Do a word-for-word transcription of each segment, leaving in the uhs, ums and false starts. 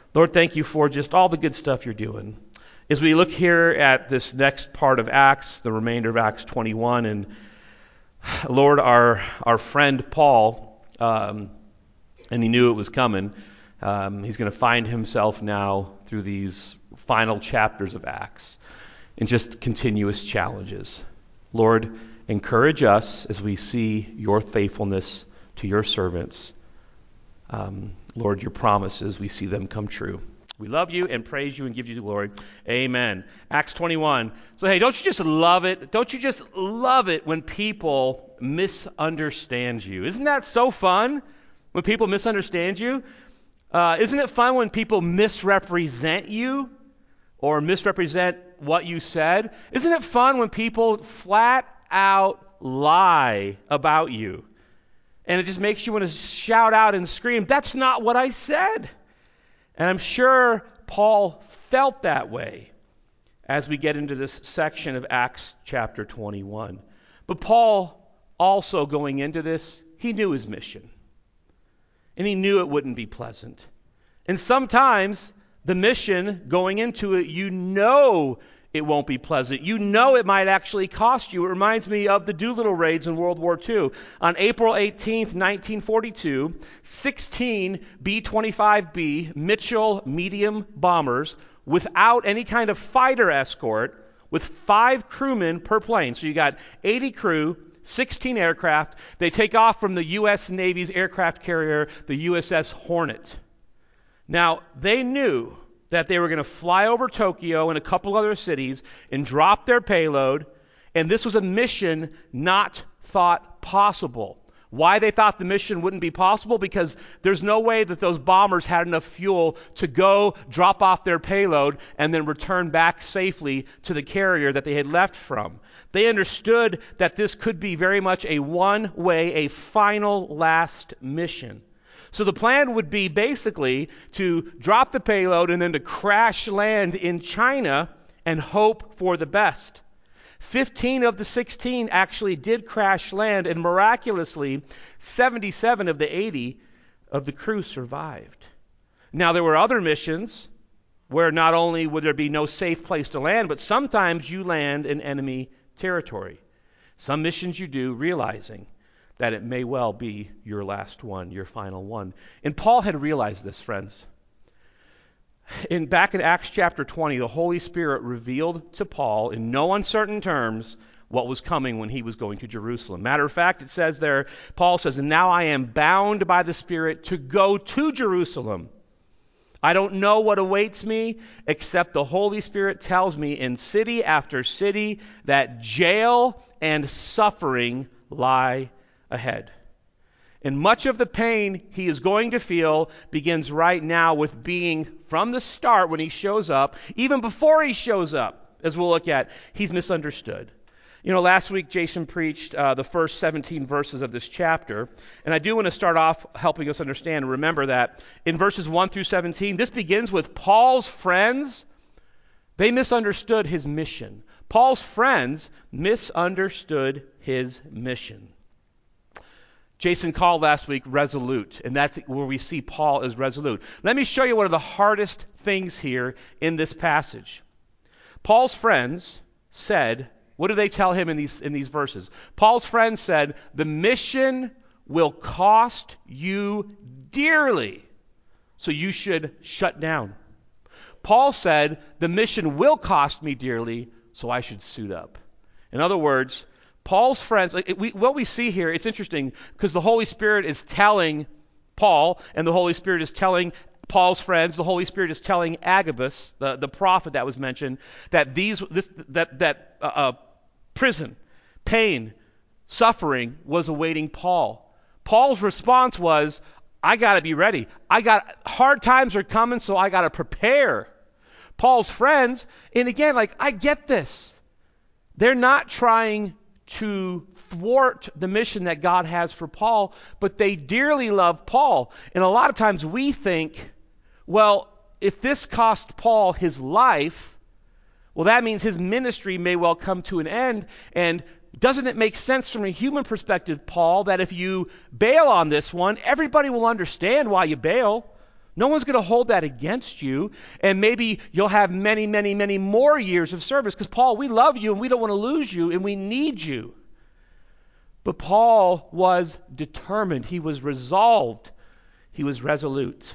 Lord, thank you for just all the good stuff you're doing. As we look here at this next part of Acts, the remainder of Acts twenty-one, and Lord, our our friend Paul, um, and he knew it was coming, um, he's going to find himself now through these final chapters of Acts in just continuous challenges. Lord, encourage us as we see your faithfulness to your servants. Um, Lord, your promises, we see them come true. We love you and praise you and give you the glory. Amen. Acts twenty-one. So, hey, don't you just love it? Don't you just love it when people misunderstand you? Isn't that so fun when people misunderstand you? Uh, isn't it fun when people misrepresent you or misrepresent what you said? Isn't it fun when people flat out lie about you? And it just makes you want to shout out and scream, that's not what I said. And I'm sure Paul felt that way as we get into this section of Acts chapter twenty-one. But Paul also going into this, he knew his mission. And he knew it wouldn't be pleasant. And sometimes the mission going into it, you know it won't be pleasant. You know it might actually cost you. It reminds me of the Doolittle raids in World War Two. On April eighteenth, nineteen forty-two, sixteen B twenty-five B Mitchell medium bombers without any kind of fighter escort with five crewmen per plane. So you got eighty crew, sixteen aircraft. They take off from the U S Navy's aircraft carrier, the U S S Hornet. Now, they knew that they were going to fly over Tokyo and a couple other cities and drop their payload, and this was a mission not thought possible. Why they thought the mission wouldn't be possible? Because there's no way that those bombers had enough fuel to go drop off their payload and then return back safely to the carrier that they had left from. They understood that this could be very much a one-way, a final last mission. So the plan would be basically to drop the payload and then to crash land in China and hope for the best. fifteen of the sixteen actually did crash land, and miraculously, seventy-seven of the eighty of the crew survived. Now, there were other missions where not only would there be no safe place to land, but sometimes you land in enemy territory. Some missions you do realizing that it may well be your last one, your final one. And Paul had realized this, friends. In back in Acts chapter twenty, the Holy Spirit revealed to Paul in no uncertain terms what was coming when he was going to Jerusalem. Matter of fact, it says there, Paul says, and now I am bound by the Spirit to go to Jerusalem. I don't know what awaits me, except the Holy Spirit tells me in city after city that jail and suffering lie ahead. And much of the pain he is going to feel begins right now with being, from the start when he shows up, even before he shows up, as we'll look at, he's misunderstood. You know, last week Jason preached uh, the first seventeen verses of this chapter, and I do want to start off helping us understand and remember that in verses one through seventeen, this begins with Paul's friends. They misunderstood his mission. Paul's friends misunderstood his mission. Jason called last week resolute, and that's where we see Paul as resolute. Let me show you one of the hardest things here in this passage. Paul's friends said, what do they tell him in these in these verses? Paul's friends said, the mission will cost you dearly, so you should shut down. Paul said, the mission will cost me dearly, so I should suit up. In other words, Paul's friends, it, we, what we see here, it's interesting because the Holy Spirit is telling Paul, and the Holy Spirit is telling Paul's friends, the Holy Spirit is telling Agabus, the, the prophet that was mentioned, that these this, that that uh, uh, prison, pain, suffering was awaiting Paul. Paul's response was, I got to be ready. I got hard times are coming, so I got to prepare. Paul's friends, and again, like I get this, they're not trying to thwart the mission that God has for Paul, but they dearly love Paul. And a lot of times we think, well, if this cost Paul his life, well, that means his ministry may well come to an end. And doesn't it make sense from a human perspective, Paul, that if you bail on this one, everybody will understand why you bail. No one's going to hold that against you, and maybe you'll have many, many, many more years of service because, Paul, we love you and we don't want to lose you and we need you. But Paul was determined. He was resolved. He was resolute.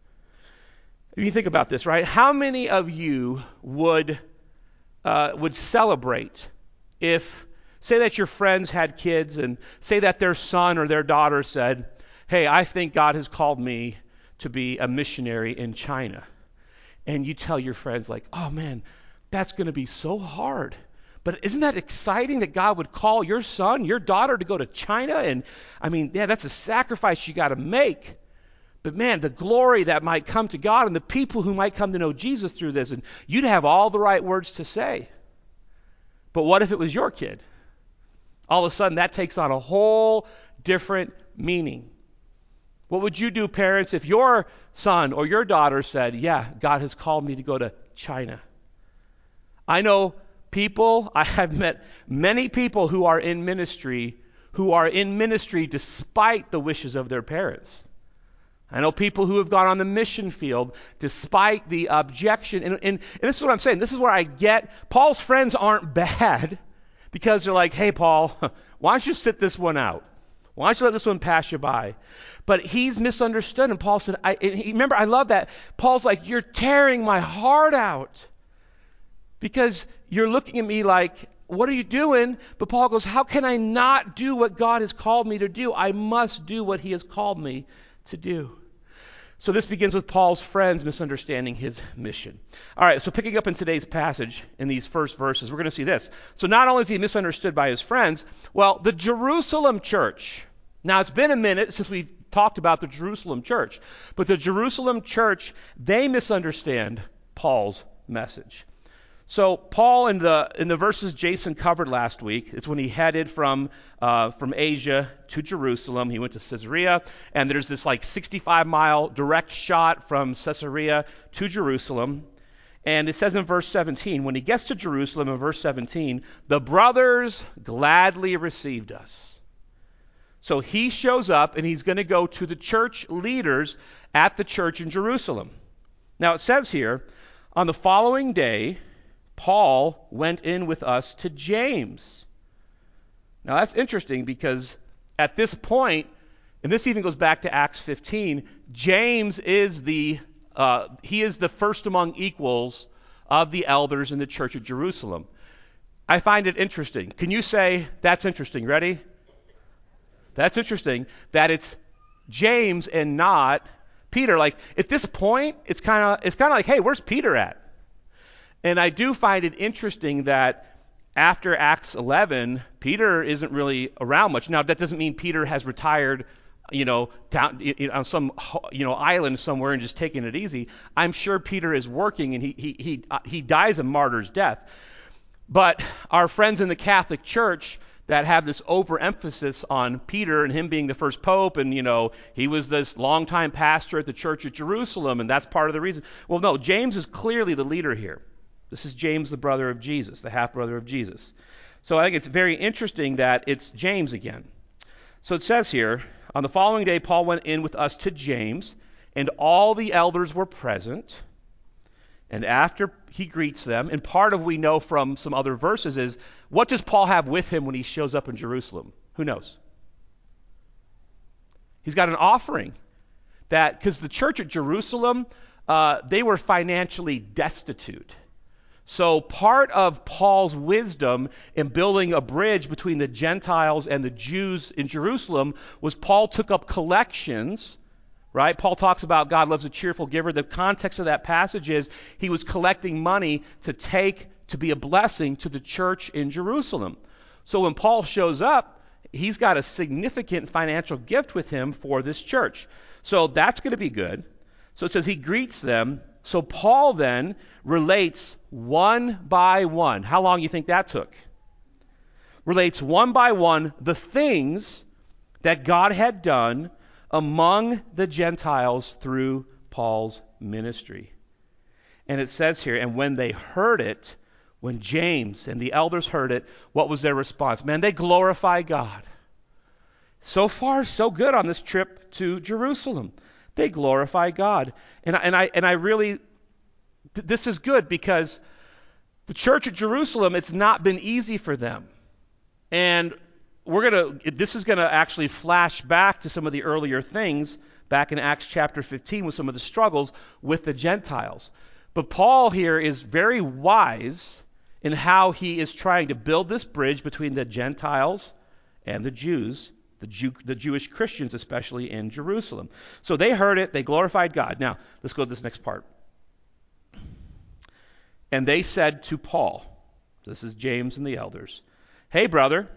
If you think about this, right? How many of you would uh, would celebrate if, say that your friends had kids and say that their son or their daughter said, hey, I think God has called me to be a missionary in China. And you tell your friends like, oh man, that's going to be so hard. But isn't that exciting that God would call your son, your daughter to go to China? And I mean, yeah, that's a sacrifice you got to make. But man, the glory that might come to God and the people who might come to know Jesus through this, and you'd have all the right words to say. But what if it was your kid? All of a sudden, that takes on a whole different meaning. What would you do, parents, if your son or your daughter said, yeah, God has called me to go to China? I know people, I have met many people who are in ministry, who are in ministry despite the wishes of their parents. I know people who have gone on the mission field despite the objection. And, and, and this is what I'm saying. This is where I get, Paul's friends aren't bad because they're like, hey, Paul, why don't you sit this one out? Why don't you let this one pass you by? But he's misunderstood. And Paul said, I, and he, remember, I love that. Paul's like, you're tearing my heart out because you're looking at me like, what are you doing? But Paul goes, how can I not do what God has called me to do? I must do what he has called me to do. So this begins with Paul's friends misunderstanding his mission. All right, so picking up in today's passage in these first verses, we're going to see this. So not only is he misunderstood by his friends, well, the Jerusalem church. Now, it's been a minute since we've talked about the Jerusalem church, but the Jerusalem church, they misunderstand Paul's message. So Paul, in the in the verses Jason covered last week, it's when he headed from uh, from Asia to Jerusalem. He went to Caesarea, and there's this like sixty-five mile direct shot from Caesarea to Jerusalem. And it says in verse seventeen, when he gets to Jerusalem in verse seventeen, the brothers gladly received us. So he shows up, and he's going to go to the church leaders at the church in Jerusalem. Now it says here, on the following day, Paul went in with us to James. Now that's interesting because at this point, and this even goes back to Acts fifteen, James is the uh, he is the first among equals of the elders in the church of Jerusalem. I find it interesting. Can you say that's interesting? Ready? That's interesting that it's James and not Peter. Like at this point, it's kind of it's kind of like, hey, where's Peter at? And I do find it interesting that after Acts eleven, Peter isn't really around much. Now, that doesn't mean Peter has retired, you know, down on some, you know, island somewhere and just taking it easy. I'm sure Peter is working, and he he he uh, he dies a martyr's death. But our friends in the Catholic Church that have this overemphasis on Peter and him being the first pope, and, you know, he was this longtime pastor at the church at Jerusalem, and that's part of the reason. Well, no, James is clearly the leader here. This is James, the brother of Jesus, the half-brother of Jesus. So I think it's very interesting that it's James again. So it says here, on the following day, Paul went in with us to James, and all the elders were present. And after he greets them, and part of we know from some other verses is, what does Paul have with him when he shows up in Jerusalem? Who knows? He's got an offering. That, because the church at Jerusalem, uh, they were financially destitute. So part of Paul's wisdom in building a bridge between the Gentiles and the Jews in Jerusalem was Paul took up collections, right? Paul talks about God loves a cheerful giver. The context of that passage is he was collecting money to take to be a blessing to the church in Jerusalem. So when Paul shows up, he's got a significant financial gift with him for this church. So that's going to be good. So it says he greets them. So Paul then relates one by one. How long do you think that took? Relates one by one the things that God had done among the Gentiles through Paul's ministry. And it says here, and when they heard it, when James and the elders heard it, what was their response? Man, they glorify God. So far, so good on this trip to Jerusalem. they glorify God. And I, and I, and I really, th- this is good because the church at Jerusalem, it's not been easy for them. And we're going to, this is going to actually flash back to some of the earlier things back in Acts chapter fifteen with some of the struggles with the Gentiles. But Paul here is very wise in how he is trying to build this bridge between the Gentiles and the Jews, the, Jew, the Jewish Christians especially in Jerusalem. So they heard it, they glorified God. Now, let's go to this next part. And they said to Paul, this is James and the elders, hey brother,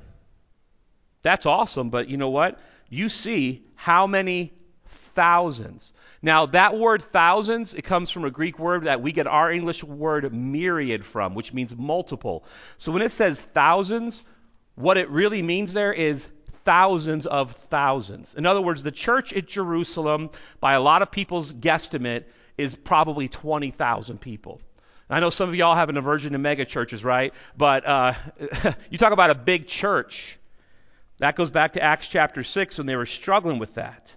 that's awesome, but you know what? You see how many thousands. Now, that word thousands, it comes from a Greek word that we get our English word myriad from, which means multiple. So when it says thousands, what it really means there is thousands of thousands. In other words, the church at Jerusalem, by a lot of people's guesstimate, is probably twenty thousand people. I know some of y'all have an aversion to mega churches, right? But uh, you talk about a big church. That goes back to Acts chapter six when they were struggling with that.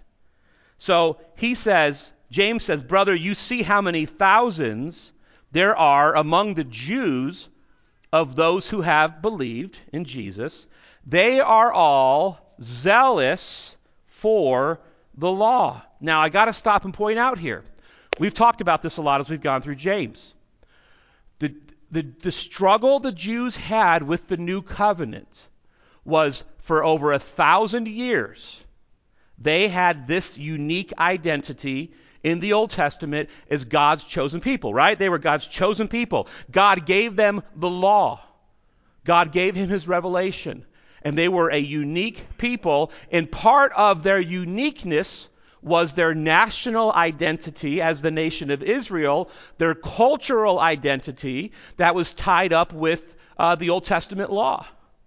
So he says, James says, brother, you see how many thousands there are among the Jews of those who have believed in Jesus. They are all zealous for the law. Now, I got to stop and point out here. We've talked about this a lot as we've gone through James. The, the, the struggle the Jews had with the new covenant was for over a thousand years. They had this unique identity in the Old Testament as God's chosen people, right? They were God's chosen people. God gave them the law. God gave him his revelation. And they were a unique people. And part of their uniqueness was their national identity as the nation of Israel, their cultural identity that was tied up with uh, the Old Testament law.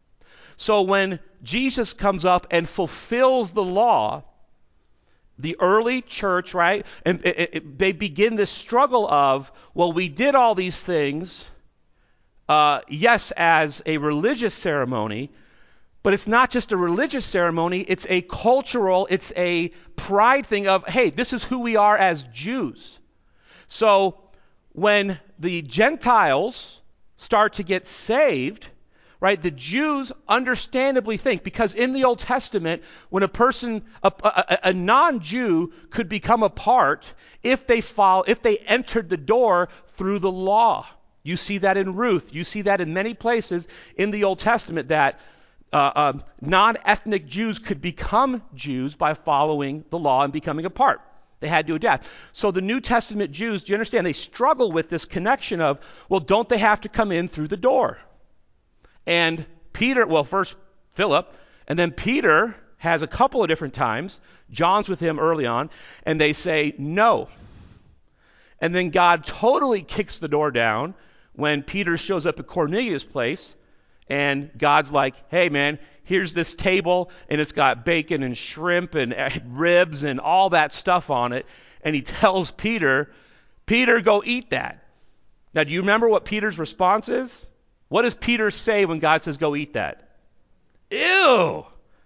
So when Jesus comes up and fulfills the law, the early church, right, and it, it, they begin this struggle of, well, we did all these things, uh, yes, as a religious ceremony, but it's not just a religious ceremony, it's a cultural, it's a pride thing of, hey, this is who we are as Jews. So when the Gentiles start to get saved, right, the Jews understandably think, because in the Old Testament, when a person, a, a, a non-Jew could become a part if they follow, if they entered the door through the law. You see that in Ruth. You see that in many places in the Old Testament that uh, uh, non-ethnic Jews could become Jews by following the law and becoming a part. They had to adapt. So the New Testament Jews, do you understand, they struggle with this connection of, well, don't they have to come in through the door? And Peter, well, first Philip, and then Peter has a couple of different times. John's with him early on, and they say no. And then God totally kicks the door down when Peter shows up at Cornelius' place, and God's like, hey, man, here's this table, and it's got bacon and shrimp and ribs and all that stuff on it. And he tells Peter, Peter, go eat that. Now, do you remember what Peter's response is? What does Peter say when God says, go eat that? Ew.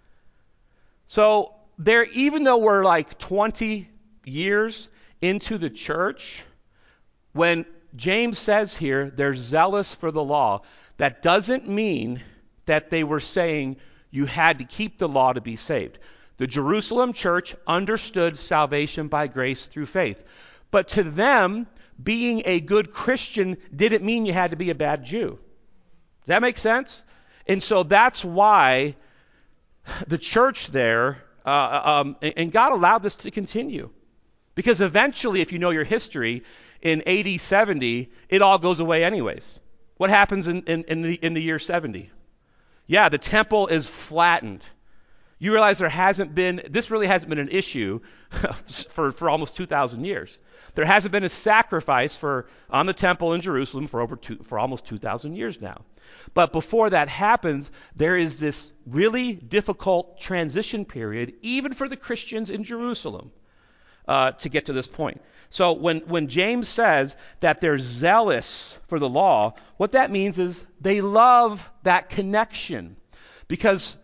So there, even though we're like twenty years into the church, when James says here, they're zealous for the law, that doesn't mean that they were saying you had to keep the law to be saved. The Jerusalem church understood salvation by grace through faith. But to them, being a good Christian didn't mean you had to be a bad Jew. Does that make sense? And so that's why the church there, uh, um, and God allowed this to continue. Because eventually, if you know your history, in A D seventy, it all goes away anyways. What happens in, in, in, the, in the year seventy? Yeah, the temple is flattened. You realize there hasn't been, this really hasn't been an issue for, for almost two thousand years. There hasn't been a sacrifice for on the temple in Jerusalem for over two, for almost two thousand years now. But before that happens, there is this really difficult transition period, even for the Christians in Jerusalem, uh, to get to this point. So when, when James says that they're zealous for the law, what that means is they love that connection. Because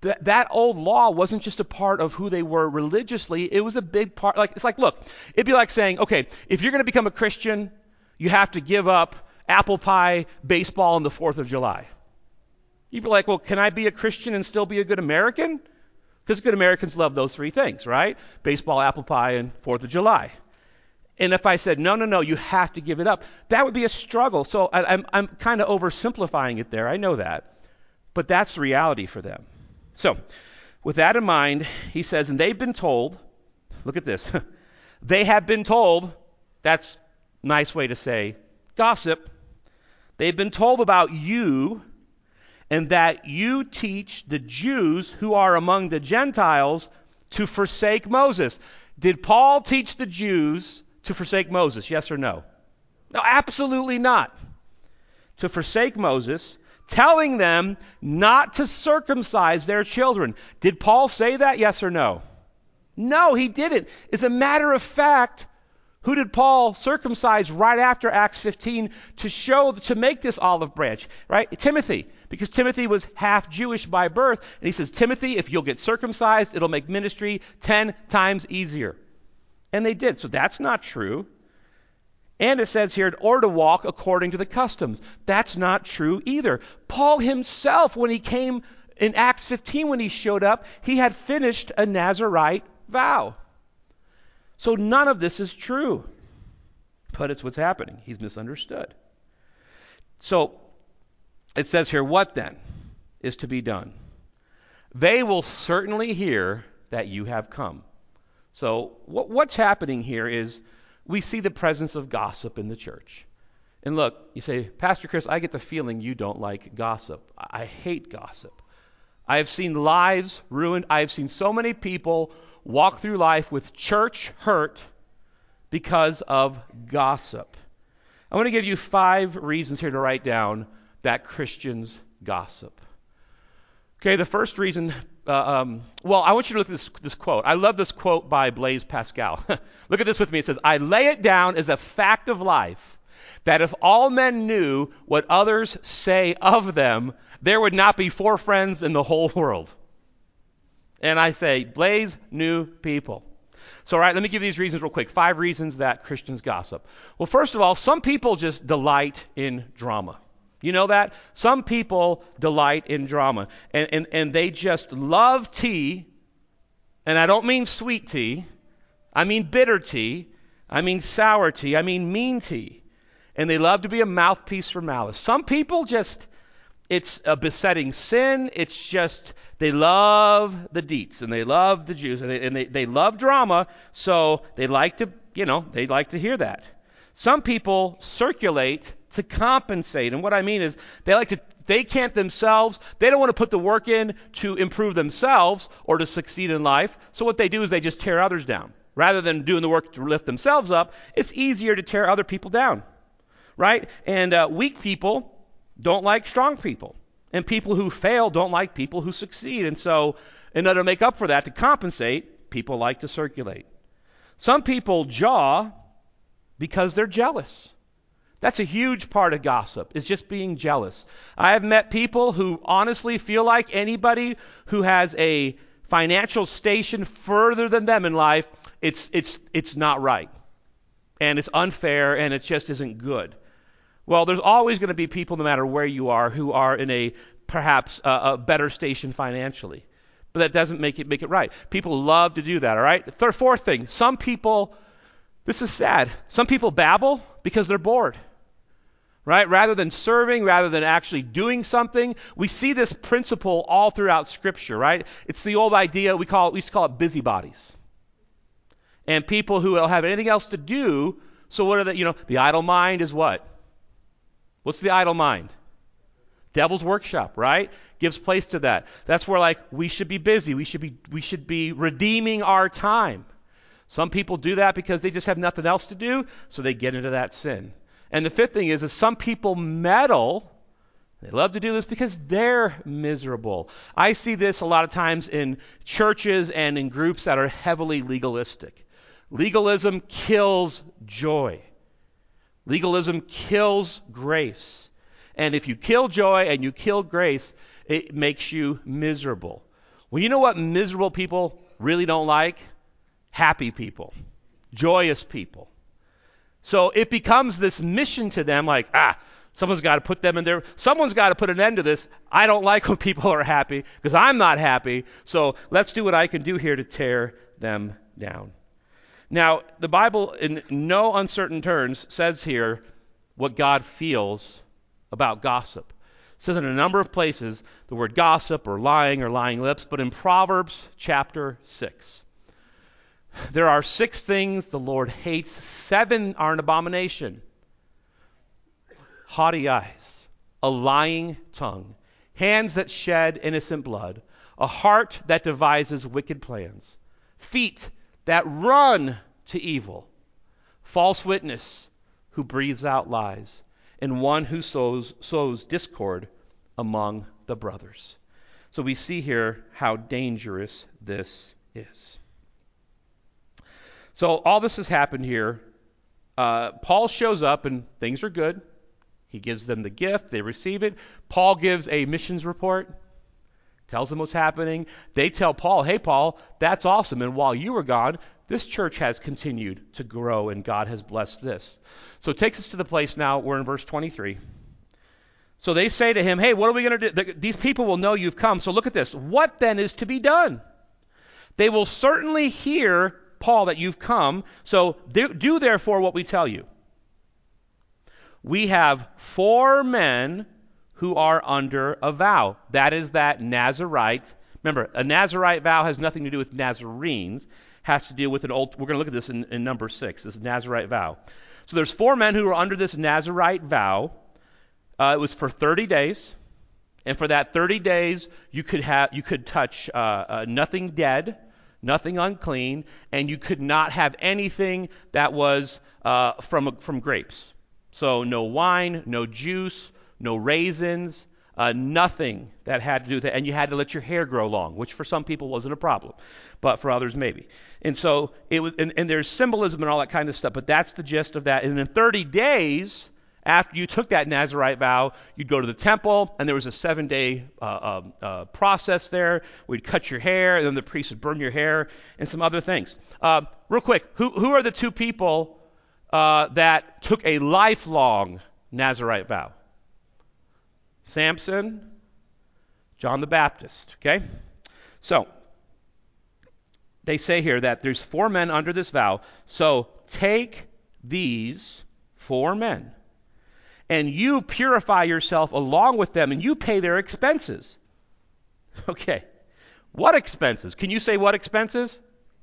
th- that old law wasn't just a part of who they were religiously. It was a big part. Like it's like, look, it'd be like saying, okay, if you're going to become a Christian, you have to give up apple pie, baseball, and the fourth of July. You'd be like, well, can I be a Christian and still be a good American? Because good Americans love those three things, right? Baseball, apple pie, and fourth of July. And if I said, no, no, no, you have to give it up, that would be a struggle. So I, I'm, I'm kind of oversimplifying it there. I know that. But that's the reality for them. So with that in mind, he says, and they've been told, look at this, they have been told, that's a nice way to say gossip. They've been told about you and that you teach the Jews who are among the Gentiles to forsake Moses. Did Paul teach the Jews to forsake Moses, yes or no? No, absolutely not. To forsake Moses, telling them not to circumcise their children. Did Paul say that, yes or no? No, he didn't. As a matter of fact, who did Paul circumcise right after Acts fifteen to show, to make this olive branch, right? Timothy, because Timothy was half Jewish by birth. And he says, Timothy, if you'll get circumcised, it'll make ministry ten times easier. And they did. So that's not true. And it says here, or to walk according to the customs. That's not true either. Paul himself, when he came in Acts fifteen, when he showed up, he had finished a Nazirite vow. So none of this is true. But it's what's happening. He's misunderstood. So it says here, what then is to be done? They will certainly hear that you have come. So what, what's happening here is we see the presence of gossip in the church. And look, you say, Pastor Chris, I get the feeling you don't like gossip. I hate gossip. I have seen lives ruined. I have seen so many people walk through life with church hurt because of gossip. I want to give you five reasons here to write down that Christians gossip. Okay, the first reason, uh, um, well, I want you to look at this, this quote. I love this quote by Blaise Pascal. Look at this with me. It says, I lay it down as a fact of life that if all men knew what others say of them, there would not be four friends in the whole world. And I say, Blaise knew people. So, all right, let me give you these reasons real quick. Five reasons that Christians gossip. Well, first of all, some people just delight in drama. You know that? Some people delight in drama. And, and, and they just love tea. And I don't mean sweet tea. I mean bitter tea. I mean sour tea. I mean mean tea. And they love to be a mouthpiece for malice. Some people just, it's a besetting sin. It's just, they love the deets and they love the Jews and they, and they, they love drama. So they like to, you know, they like to hear that. Some people circulate to compensate. And what I mean is they like to, they can't themselves, they don't want to put the work in to improve themselves or to succeed in life. So what they do is they just tear others down. Rather than doing the work to lift themselves up, it's easier to tear other people down. Right? And uh, weak people don't like strong people. And people who fail don't like people who succeed. And so in order to make up for that, to compensate, people like to circulate. Some people jaw because they're jealous. That's a huge part of gossip, is just being jealous. I have met people who honestly feel like anybody who has a financial station further than them in life, it's it's it's not right. And it's unfair and it just isn't good. Well, there's always going to be people, no matter where you are, who are in a perhaps uh, a better station financially. But that doesn't make it make it right. People love to do that, all right? Third, fourth thing, some people, this is sad, some people babble because they're bored. Right? Rather than serving, rather than actually doing something. We see this principle all throughout Scripture, right? It's the old idea, we call it, we used to call it busybodies. And people who don't have anything else to do, so what are the, you know, the idle mind is what? What's the idle mind? Devil's workshop, right? Gives place to that. That's where like we should be busy. We should be we should be redeeming our time. Some people do that because they just have nothing else to do, so they get into that sin. And the fifth thing is, is some people meddle. They love to do this because they're miserable. I see this a lot of times in churches and in groups that are heavily legalistic. Legalism kills joy. Legalism kills grace. And if you kill joy and you kill grace, it makes you miserable. Well, you know what miserable people really don't like? Happy people, joyous people. So it becomes this mission to them, like, ah, someone's got to put them in there. Someone's got to put an end to this. I don't like when people are happy because I'm not happy. So let's do what I can do here to tear them down. Now, the Bible, in no uncertain terms, says here what God feels about gossip. It says in a number of places the word gossip or lying or lying lips, but in Proverbs chapter six, there are six things the Lord hates. Seven are an abomination. Haughty eyes, a lying tongue, hands that shed innocent blood, a heart that devises wicked plans, feet that run to evil, false witness who breathes out lies, and one who sows, sows discord among the brothers. So we see here how dangerous this is. So all this has happened here. Uh, Paul shows up and things are good. He gives them the gift. They receive it. Paul gives a missions report, tells them what's happening. They tell Paul, hey, Paul, that's awesome. And while you were gone, this church has continued to grow and God has blessed this. So it takes us to the place now, we're in verse twenty-three. So they say to him, hey, what are we going to do? These people will know you've come. So look at this. What then is to be done? They will certainly hear, Paul, that you've come. So do, do therefore what we tell you. We have four men who are under a vow. That is that Nazirite. Remember, a Nazirite vow has nothing to do with Nazarenes. Has to do with an old, we're going to look at this in, in number six, this Nazirite vow. So there's four men who are under this Nazirite vow. Uh, it was for thirty days. And for that thirty days, you could have, you could touch uh, uh, nothing dead, nothing unclean, and you could not have anything that was uh, from from grapes. So no wine, no juice, no raisins, uh, nothing that had to do with it. And you had to let your hair grow long, which for some people wasn't a problem, but for others maybe. And so it was, and, and there's symbolism and all that kind of stuff, but that's the gist of that. And in thirty days, after you took that Nazirite vow, you'd go to the temple, and there was a seven-day uh, uh, uh, process there. We'd cut your hair, and then the priest would burn your hair, and some other things. Uh, real quick, who who are the two people uh, that took a lifelong Nazirite vow? Samson, John the Baptist. Okay, so they say here that there's four men under this vow. So take these four men, and you purify yourself along with them, and you pay their expenses. Okay, what expenses? Can you say what expenses?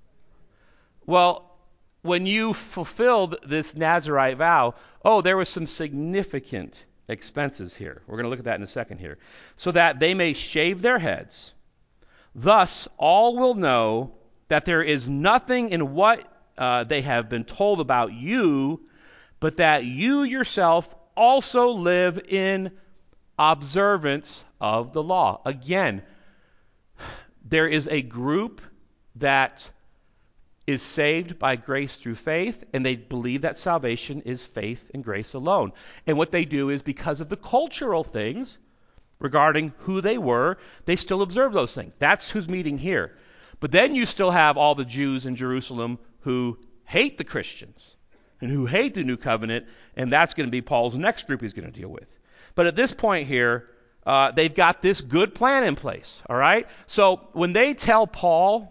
Well, when you fulfilled this Nazirite vow, oh, there was some significant expenses here. We're going to look at that in a second here. So that they may shave their heads. Thus, all will know that there is nothing in what uh, they have been told about you, but that you yourself also live in observance of the law. Again, there is a group that is saved by grace through faith, and they believe that salvation is faith and grace alone. And what they do is, because of the cultural things regarding who they were, they still observe those things. That's who's meeting here. But then you still have all the Jews in Jerusalem who hate the Christians and who hate the new covenant, and that's going to be Paul's next group he's going to deal with. But at this point here, uh, they've got this good plan in place, all right? So when they tell Paul,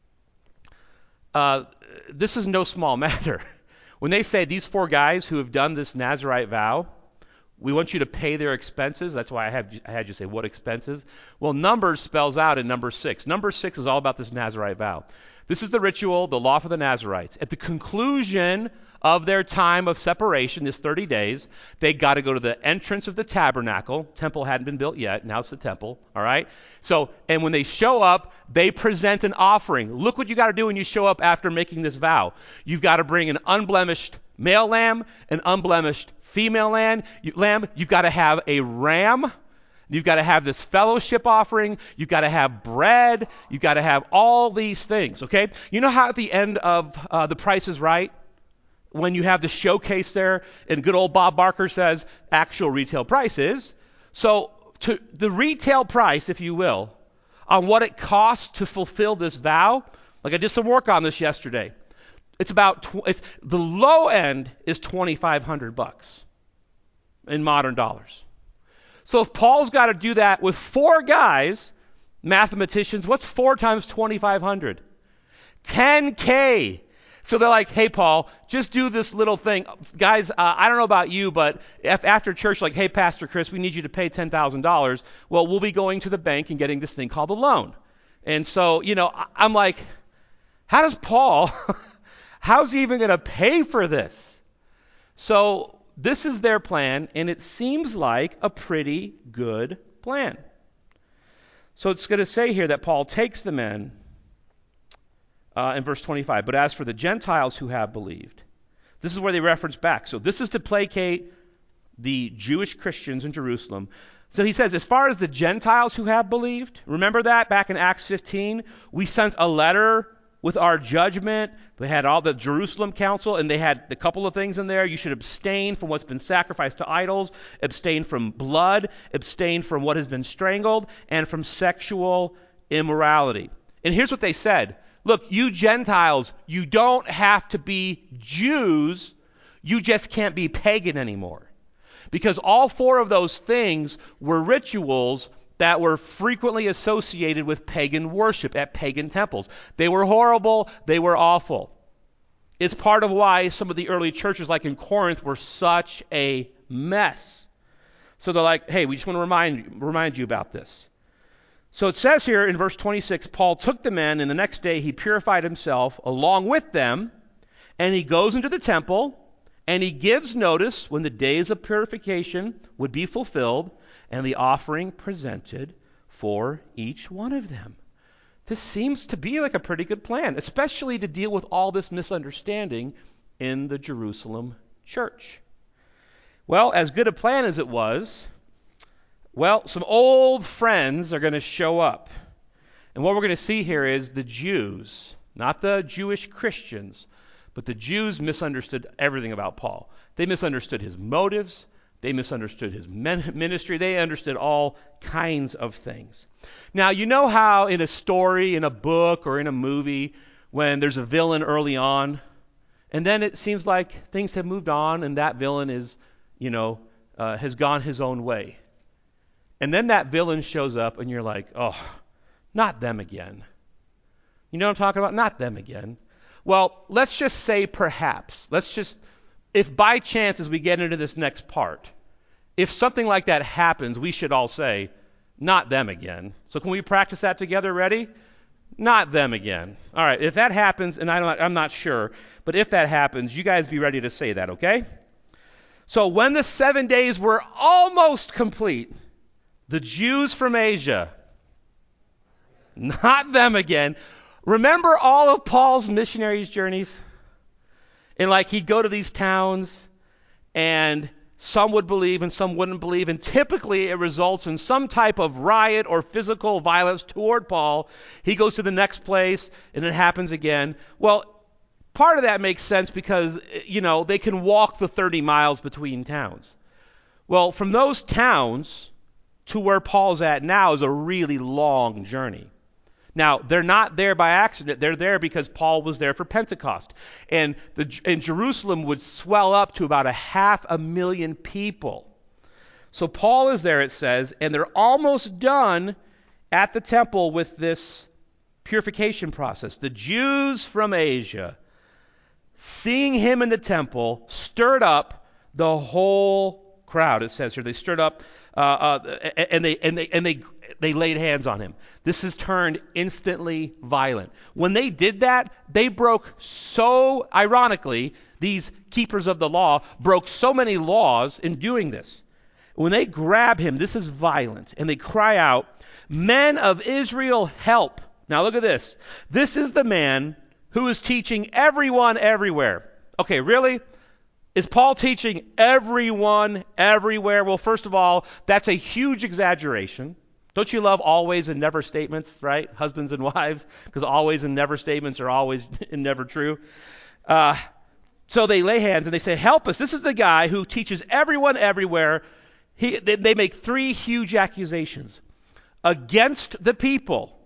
uh, this is no small matter. When they say these four guys who have done this Nazirite vow, we want you to pay their expenses. That's why I, have, I had you say, what expenses? Well, Numbers spells out in number six. Number six is all about this Nazirite vow. This is the ritual, the law for the Nazirites. At the conclusion of their time of separation, this thirty days, they got to go to the entrance of the tabernacle. Temple hadn't been built yet. Now it's the temple, all right? So, and when they show up, they present an offering. Look what you got to do when you show up after making this vow. You've got to bring an unblemished male lamb, an unblemished female lamb. You, lamb. You've got to have a ram. You've got to have this fellowship offering. You've got to have bread. You've got to have all these things, okay? You know how at the end of uh, The Price is Right, when you have the showcase there, and good old Bob Barker says actual retail price is. So to the retail price, if you will, on what it costs to fulfill this vow, like I did some work on this yesterday. It's about tw- it's the low end is twenty-five hundred bucks in modern dollars. So if Paul's got to do that with four guys, mathematicians, what's four times twenty-five hundred? ten K. So they're like, hey, Paul, just do this little thing. Guys, uh, I don't know about you, but if after church, like, hey, Pastor Chris, we need you to pay ten thousand dollars. Well, we'll be going to the bank and getting this thing called a loan. And so, you know, I- I'm like, how does Paul, how's he even going to pay for this? So this is their plan, and it seems like a pretty good plan. So it's going to say here that Paul takes the men uh, in verse twenty-five. But as for the Gentiles who have believed, this is where they reference back. So this is to placate the Jewish Christians in Jerusalem. So he says, as far as the Gentiles who have believed, remember that back in Acts fifteen, we sent a letter with our judgment. They had all the Jerusalem council, and they had a couple of things in there. You should abstain from what's been sacrificed to idols, abstain from blood, abstain from what has been strangled, and from sexual immorality. And here's what they said. Look, you Gentiles, you don't have to be Jews. You just can't be pagan anymore. Because all four of those things were rituals that were frequently associated with pagan worship at pagan temples. They were horrible. They were awful. It's part of why some of the early churches, like in Corinth, were such a mess. So they're like, hey, we just want to remind, remind you about this. So it says here in verse twenty-six, Paul took the men, and the next day he purified himself along with them, and he goes into the temple, and he gives notice when the days of purification would be fulfilled, and the offering presented for each one of them. This seems to be like a pretty good plan, especially to deal with all this misunderstanding in the Jerusalem church. Well, as good a plan as it was, well, some old friends are going to show up. And what we're going to see here is the Jews, not the Jewish Christians, but the Jews misunderstood everything about Paul. They misunderstood his motives. They misunderstood his ministry. They understood all kinds of things. Now, you know how in a story, in a book, or in a movie, when there's a villain early on, and then it seems like things have moved on, and that villain is, you know, uh, has gone his own way. And then that villain shows up, and you're like, oh, not them again. You know what I'm talking about? Not them again. Well, let's just say perhaps. Let's just, if by chance as we get into this next part, if something like that happens, we should all say, not them again. So can we practice that together? Ready? Not them again. All right, if that happens, and I don't, I'm not sure, but if that happens, you guys be ready to say that, okay? So when the seven days were almost complete, the Jews from Asia, not them again. Remember all of Paul's missionaries' journeys? And like he'd go to these towns, and some would believe and some wouldn't believe, and typically it results in some type of riot or physical violence toward Paul. He goes to the next place, and it happens again. Well, part of that makes sense because, you know, they can walk the thirty miles between towns. Well, from those towns to where Paul's at now is a really long journey. Now, they're not there by accident. They're there because Paul was there for Pentecost. And, the, and Jerusalem would swell up to about a half a million people. So Paul is there, it says, and they're almost done at the temple with this purification process. The Jews from Asia, seeing him in the temple, stirred up the whole crowd. It says here, they stirred up Uh, uh, and they and they and they they laid hands on him. This has turned instantly violent. When they did that, they broke so ironically, these keepers of the law broke so many laws in doing this. When they grab him, this is violent, and they cry out, "Men of Israel, help!" Now look at this. This is the man who is teaching everyone everywhere. Okay, really? Is Paul teaching everyone everywhere? Well, first of all, that's a huge exaggeration. Don't you love always and never statements, right? Husbands and wives, because always and never statements are always and never true. Uh, so they lay hands and they say, help us. This is the guy who teaches everyone everywhere. He, they, they make three huge accusations against the people.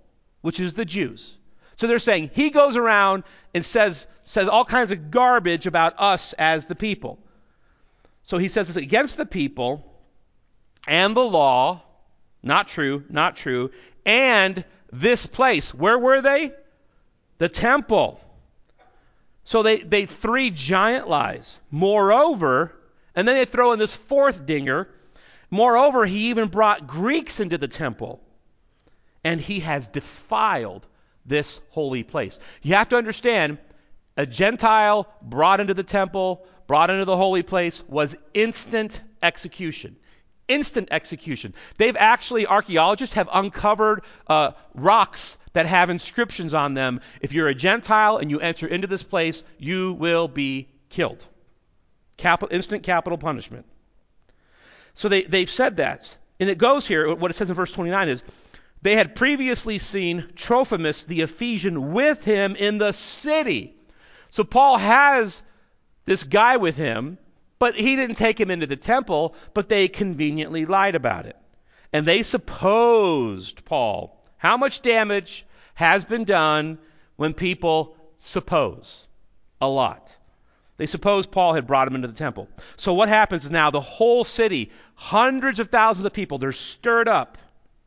which is the Jews. So they're saying he goes around and says says all kinds of garbage about us as the people. So he says it's against the people and the law. Not true, not true. And this place. Where were they? The temple. So they, they three giant lies. Moreover, and then they throw in this fourth dinger. Moreover, he even brought Greeks into the temple. And he has defiled this holy place. You have to understand, a Gentile brought into the temple, brought into the holy place, was instant execution. Instant execution. They've actually, archaeologists have uncovered uh, rocks that have inscriptions on them. If you're a Gentile and you enter into this place, you will be killed. Capital, instant capital punishment. So they, they've said that. And it goes here, what it says in verse twenty-nine is, they had previously seen Trophimus the Ephesian with him in the city. So Paul has this guy with him, but he didn't take him into the temple, but they conveniently lied about it. And they supposed, Paul, how much damage has been done when people suppose? A lot. They supposed Paul had brought him into the temple. So what happens now? The whole city, hundreds of thousands of people, they're stirred up.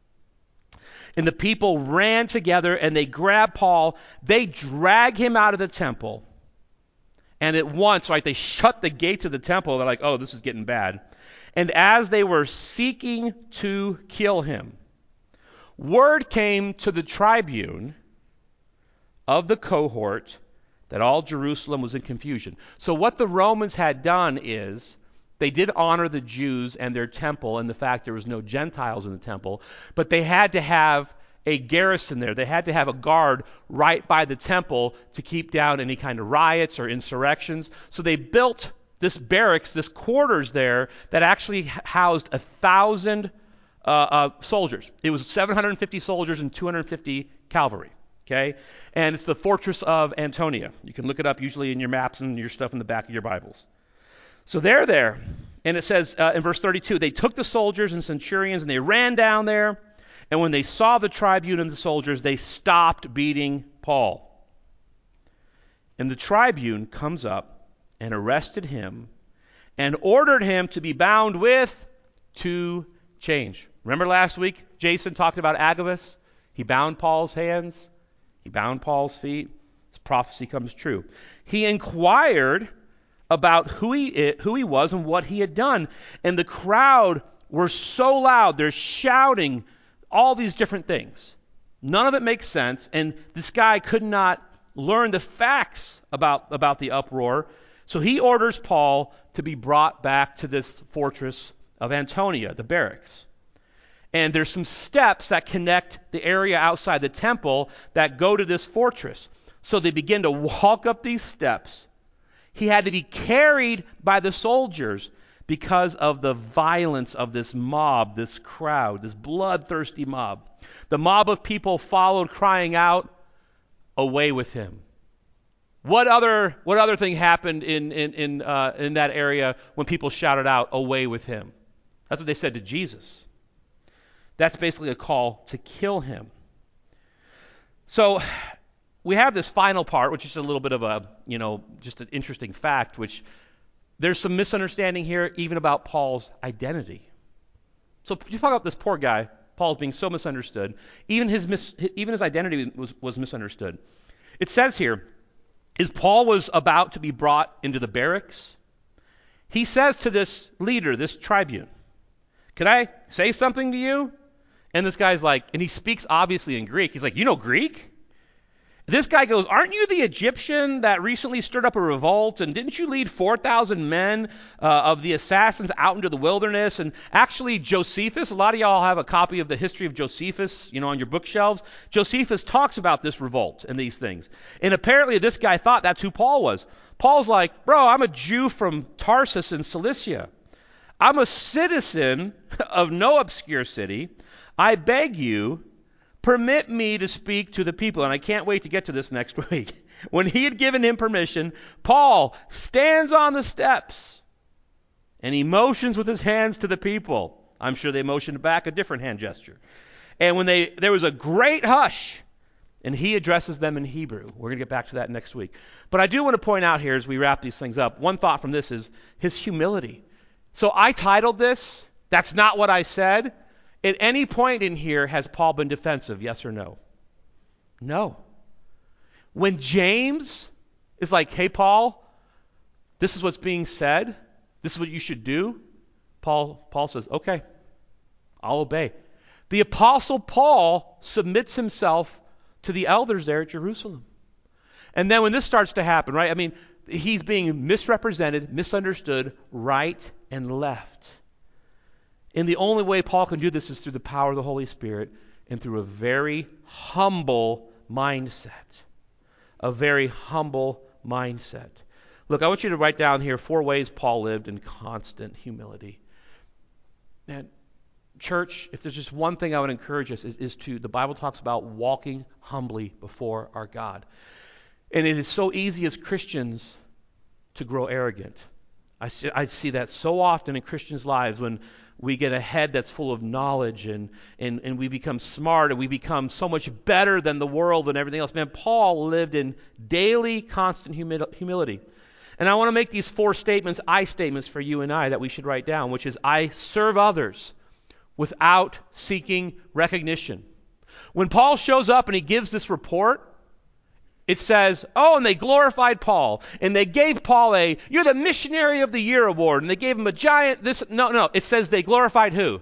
And the people ran together and they grab Paul. They drag him out of the temple. And at once, right, they shut the gates of the temple. They're like, oh, this is getting bad. And as they were seeking to kill him, word came to the tribune of the cohort that all Jerusalem was in confusion. So what the Romans had done is they did honor the Jews and their temple and the fact there was no Gentiles in the temple, but they had to have a garrison there. They had to have a guard right by the temple to keep down any kind of riots or insurrections. So they built this barracks, this quarters there that actually housed a thousand uh, uh, soldiers. It was seven hundred fifty soldiers and two hundred fifty cavalry. Okay, and it's the fortress of Antonia. You can look it up usually in your maps and your stuff in the back of your Bibles. So they're there, and it says uh, in verse thirty-two, they took the soldiers and centurions and they ran down there, and when they saw the tribune and the soldiers, they stopped beating Paul. And the tribune comes up and arrested him and ordered him to be bound with two chains. Remember last week Jason talked about Agabus? He bound Paul's hands. He bound Paul's feet. His prophecy comes true. He inquired about who he who he was and what he had done. And the crowd were so loud. They're shouting all these different things. None of it makes sense. And this guy could not learn the facts about, about the uproar. So he orders Paul to be brought back to this fortress of Antonia, the barracks. And there's some steps that connect the area outside the temple that go to this fortress. So they begin to walk up these steps. He had to be carried by the soldiers because of the violence of this mob, this crowd, this bloodthirsty mob. The mob of people followed, crying out, "Away with him." What other what other thing happened in in in, uh, in that area when people shouted out, "Away with him"? That's what they said to Jesus. That's basically a call to kill him. So we have this final part, which is a little bit of a, you know, just an interesting fact, which there's some misunderstanding here even about Paul's identity. So you talk about this poor guy, Paul's being so misunderstood. Even his mis, even his identity was, was misunderstood. It says here, is Paul was about to be brought into the barracks. He says to this leader, this tribune, "Can I say something to you?" And this guy's like, and he speaks obviously in Greek. He's like, "You know Greek?" This guy goes, "Aren't you the Egyptian that recently stirred up a revolt? And didn't you lead four thousand men uh, of the assassins out into the wilderness?" And actually, Josephus, a lot of y'all have a copy of the history of Josephus, you know, on your bookshelves. Josephus talks about this revolt and these things. And apparently this guy thought that's who Paul was. Paul's like, "Bro, I'm a Jew from Tarsus in Cilicia. I'm a citizen of no obscure city. I beg you, permit me to speak to the people." And I can't wait to get to this next week. When he had given him permission, Paul stands on the steps and he motions with his hands to the people. I'm sure they motioned back a different hand gesture. And when they there was a great hush, And he addresses them in Hebrew. We're going to get back to that next week. But I do want to point out here as we wrap these things up, one thought from this is his humility. So I titled this, That's Not What I Said. At any point in here, has Paul been defensive, yes or no? No. When James is like, hey, Paul, this is what's being said. This is what you should do. Paul, Paul says, okay, I'll obey. The Apostle Paul submits himself to the elders there at Jerusalem. And then when this starts to happen, right, I mean, he's being misrepresented, misunderstood, right and left. And the only way Paul can do this is through the power of the Holy Spirit and through a very humble mindset. A very humble mindset. Look, I want you to write down here four ways Paul lived in constant humility. And church, if there's just one thing I would encourage us is, is to, the Bible talks about walking humbly before our God. And it is so easy as Christians to grow arrogant. I see, I see that so often in Christians' lives when we get a head that's full of knowledge and, and, and we become smart and we become so much better than the world and everything else. Man, Paul lived in daily constant humi- humility. And I want to make these four statements, I statements for you and I that we should write down, which is I serve others without seeking recognition. When Paul shows up and he gives this report, it says, oh, and they glorified Paul, and they gave Paul a, you're the Missionary of the Year award, and they gave him a giant, this, no, no, it says they glorified who?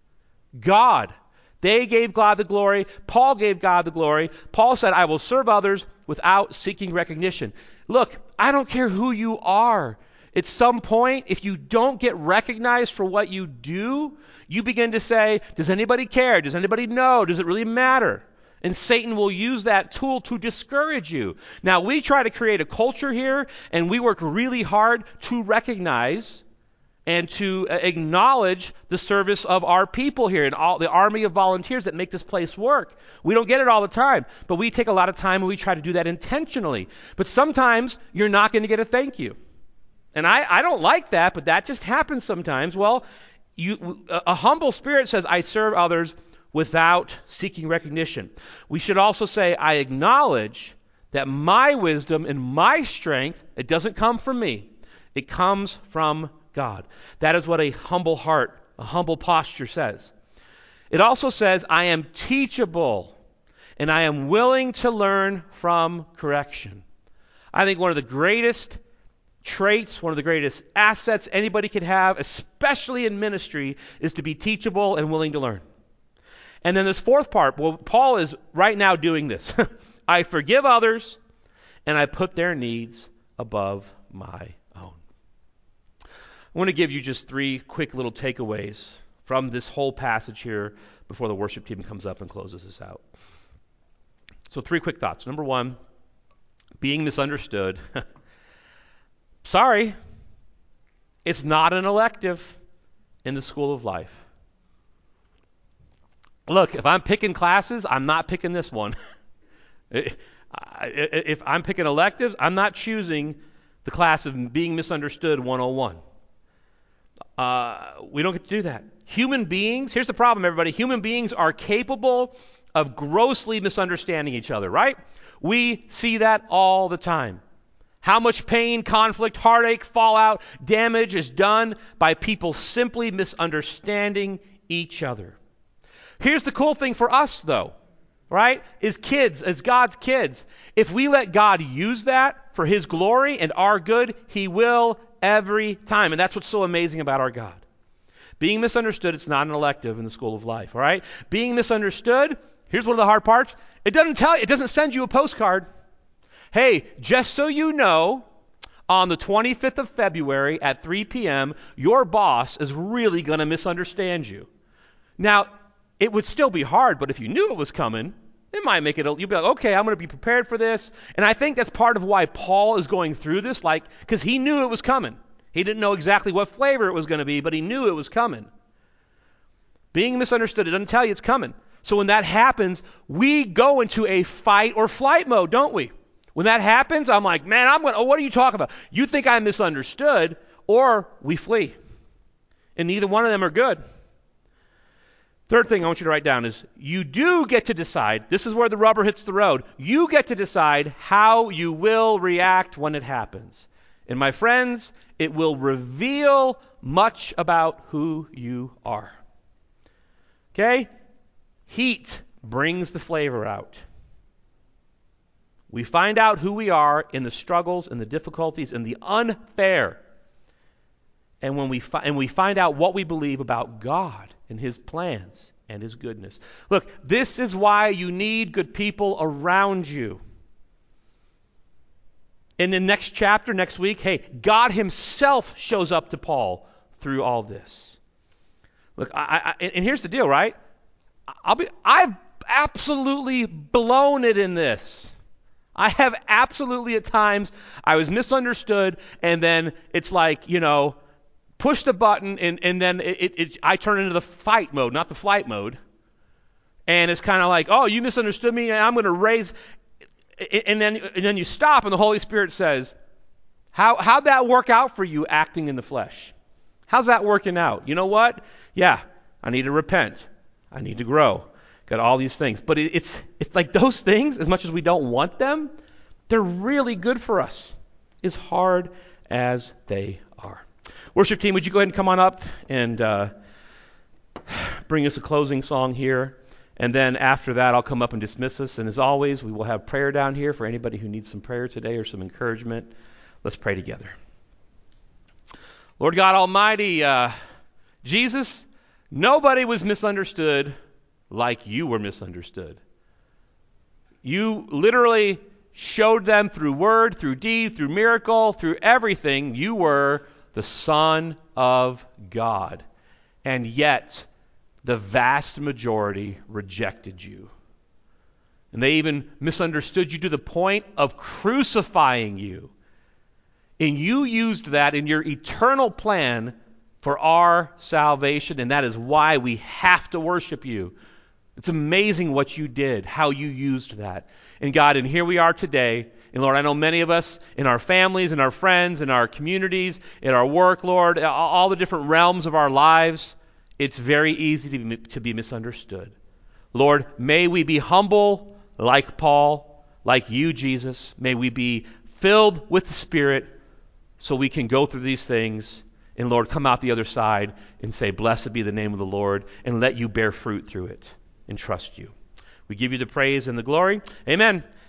God. They gave God the glory. Paul gave God the glory. Paul said, I will serve others without seeking recognition. Look, I don't care who you are. At some point, if you don't get recognized for what you do, you begin to say, does anybody care? Does anybody know? Does it really matter? And Satan will use that tool to discourage you. Now, we try to create a culture here, and we work really hard to recognize and to acknowledge the service of our people here and all the army of volunteers that make this place work. We don't get it all the time, but we take a lot of time and we try to do that intentionally. But sometimes you're not going to get a thank you. And I, I don't like that, but that just happens sometimes. Well, you, a, a humble spirit says, I serve others without seeking recognition. We should also say, I acknowledge that my wisdom and my strength, it doesn't come from me. It comes from God. That is what a humble heart, a humble posture says. It also says, I am teachable and I am willing to learn from correction. I think one of the greatest traits, one of the greatest assets anybody could have, especially in ministry, is to be teachable and willing to learn. And then this fourth part, well, Paul is right now doing this. I forgive others and I put their needs above my own. I want to give you just three quick little takeaways from this whole passage here before the worship team comes up and closes us out. So three quick thoughts. Number one, being misunderstood. Sorry, it's not an elective in the school of life. Look, if I'm picking classes, I'm not picking this one. If I'm picking electives, I'm not choosing the class of being misunderstood one oh one. Uh, we don't get to do that. Human beings, here's the problem, everybody. Human beings are capable of grossly misunderstanding each other, right? We see that all the time. How much pain, conflict, heartache, fallout, damage is done by people simply misunderstanding each other. Here's the cool thing for us, though, right? As kids, as God's kids, if we let God use that for His glory and our good, He will every time. And that's what's so amazing about our God. Being misunderstood, it's not an elective in the school of life, all right? Being misunderstood, here's one of the hard parts. It doesn't tell you, it doesn't send you a postcard. Hey, just so you know, on the twenty-fifth of February at three p.m., your boss is really going to misunderstand you. Now, it would still be hard, but if you knew it was coming, it might make it, you'd be like, okay, I'm going to be prepared for this. And I think that's part of why Paul is going through this, like, because he knew it was coming. He didn't know exactly what flavor it was going to be, but he knew it was coming. Being misunderstood, it doesn't tell you it's coming. So when that happens, we go into a fight or flight mode, don't we? When that happens, I'm like, man, I'm going to, oh, what are you talking about? You think I'm misunderstood, or we flee. And neither one of them are good. Third thing I want you to write down is you do get to decide. This is where the rubber hits the road. You get to decide how you will react when it happens. And my friends, it will reveal much about who you are. Okay? Heat brings the flavor out. We find out who we are in the struggles and the difficulties and the unfair. And when we fi- and we find out what we believe about God and his plans and his goodness. Look, this is why you need good people around you. In the next chapter, next week, hey, God himself shows up to Paul through all this. Look, I, I, and here's the deal, right? I'll be, I've absolutely blown it in this. I have absolutely at times, I was misunderstood, and then it's like, you know, push the button, and, and then it, it, it, I turn into the fight mode, not the flight mode. And it's kind of like, oh, you misunderstood me, and I'm going to raise, and then and then you stop, and the Holy Spirit says, how, how'd that work out for you acting in the flesh? How's that working out? You know what? Yeah, I need to repent. I need to grow. Got all these things. But it, it's it's like those things, as much as we don't want them, they're really good for us, as hard as they are. Worship team, would you go ahead and come on up and uh, bring us a closing song here? And then after that, I'll come up and dismiss us. And as always, we will have prayer down here for anybody who needs some prayer today or some encouragement. Let's pray together. Lord God Almighty, uh, Jesus, nobody was misunderstood like you were misunderstood. You literally showed them through word, through deed, through miracle, through everything. You were the Son of God. And yet, the vast majority rejected you. And they even misunderstood you to the point of crucifying you. And you used that in your eternal plan for our salvation, and that is why we have to worship you. It's amazing what you did, how you used that. And God, and here we are today. And Lord, I know many of us in our families, in our friends, in our communities, in our work, Lord, all the different realms of our lives, it's very easy to be, to be misunderstood. Lord, may we be humble like Paul, like you, Jesus. May we be filled with the Spirit so we can go through these things and, Lord, come out the other side and say, blessed be the name of the Lord, and let you bear fruit through it and trust you. We give you the praise and the glory. Amen.